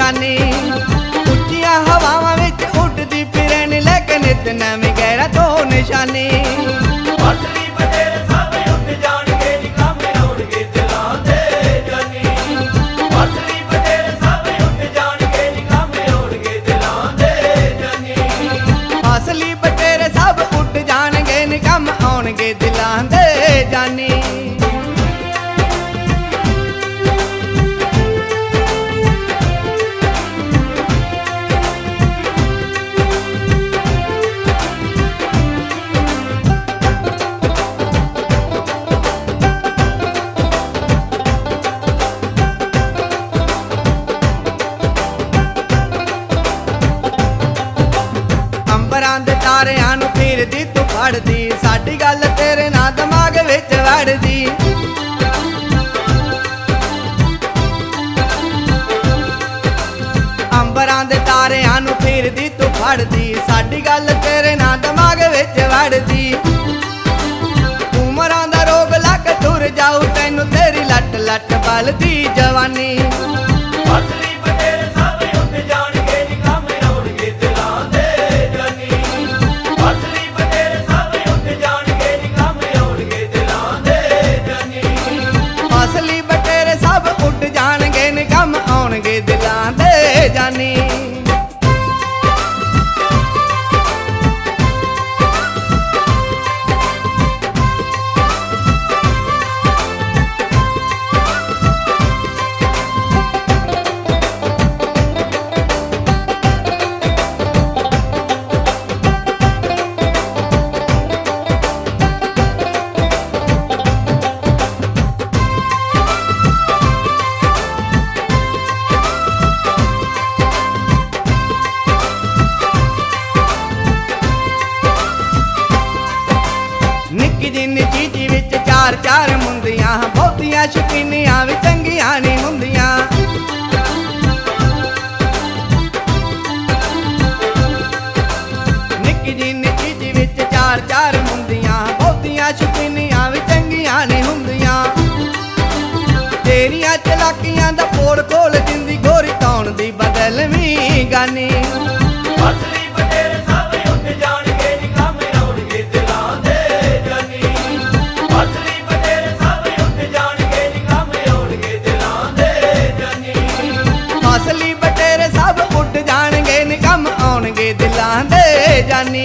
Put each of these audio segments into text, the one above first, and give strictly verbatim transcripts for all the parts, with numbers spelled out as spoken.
जानी। उच्चियां हवावां विच उड़दी फिरन लेके नित नवीं गैरा तो निशानी। असली बटेर सब उठ जाणगे नी काम आउणगे दिलां दे जानी। असली बटेर सब उठ जाणगे नी काम आउणगे दिलां दे जानी। असली बटेर सब उठ जाणगे नी काम आउणगे दिलां दे जानी। अंबरां दे तारियां नूं फिरदी तू फड़दी, साडी गल तेरे ना दिमाग विच वड़दी। अंबरां दे तारियां नूं फिरदी तू फड़दी, साडी गल तेरे ना दिमाग विच वड़दी। उमरां दा रोग लग तुर जाऊ तैनूं तेरी लट लट बलदी जवानी। असली बटेर सब उठ जाणगे नी काम आउणगे दिलां दे जानी। असली बटेर सब उठ जाणगे नी काम आउणगे दिलां दे जानी। असली बटेरे सब उठ जाणगे नी काम आउणगे दिलां दे जानी। निक्की जिन्नी चीजी विच चार चार मुंदियां, बहुतियां शकीनियां भी चंगियां नहीं हुंदियां। निक्की जिन्नी चीजी विच चार चार मुंदियां, बहुतियां शकीनियां भी चंगियां नहीं हुंदियां। तेरियां चलाकियां दा पोड़ खोल दिंदी गोरी तौण दी बदलवीं गानी। असली बटेर सब उठ जाणगे नी काम आउणगे दिलां दे जानी। असली बटेर सब उठ जाणगे नी काम आउणगे दिलां दे जानी। असली बटेरे सब उठ जाणगे नी काम आउणगे दिलां दे जानी।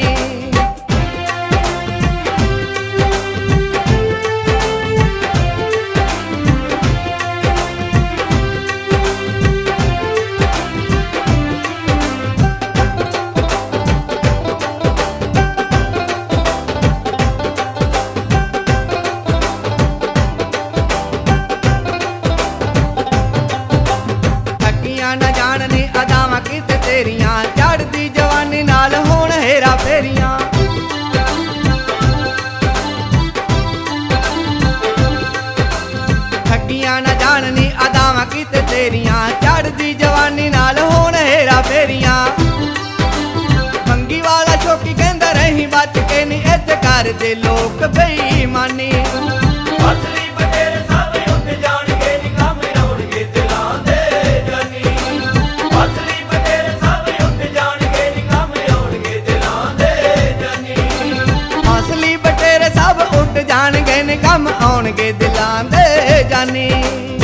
न जाननी अदावां किते तेरियां, चढ़दी जवानी नाल होण हेरा फेरियां। ठगियां न जाननी अदावां किते तेरियां, चढ़दी जवानी नाल होण हेरा फेरियां। मंगी वाला चौकी कहंदा रही बच के नी इत्ते कर दे लोक बेईमानी। असली बटेर सब उठ जाणगे नी काम आउणगे दिलां दे जानी। असली बटेर सब उठ जाणगे नी काम आउणगे दिलां दे जानी। असली बटेरे सब उठ जाणगे नी काम आउणगे दिलां दे जानी।